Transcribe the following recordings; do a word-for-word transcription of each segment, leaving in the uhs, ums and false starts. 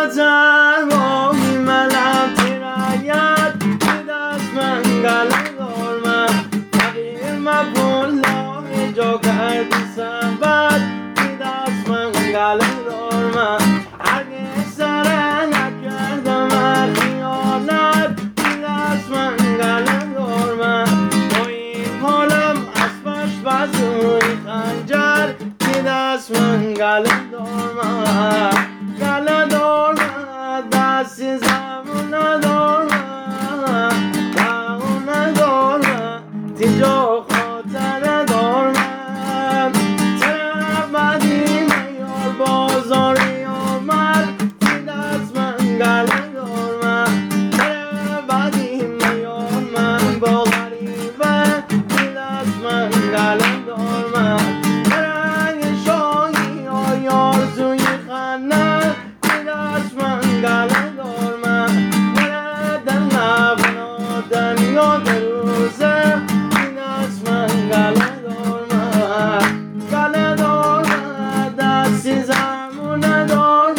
خاطر با ملم ترایت که دست من گله دارم تغییر مکن لای جا کردی سبت که دست من گله دارم هرگز سره نکردم هر خیالت که دست من گله دارم با این حالم اسبش بزوی خنجر که دست من گله دارم گله دارم دستی زمون ندارم دهون ندارم تیجا خاطر دارم طرف بدی میار بازاری آمد که دست من گله دارم طرف بدی میار من با غریبه که دست من گله دارم رنگ شاهی های آرزوی خنده که دست من گله دارم نره در نبنادن یاد روزه که دست من گله دارم گله دارم دستی زمون ندارم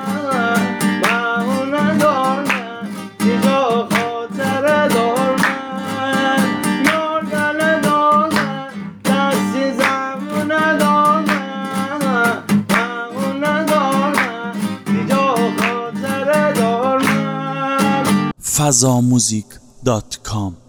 دهون ندارم دیجا خاطر دارم یار گله دارم دستی زمون ندارم دهون ندارم دیجا خاطر دارم. فضاموزیک دات کام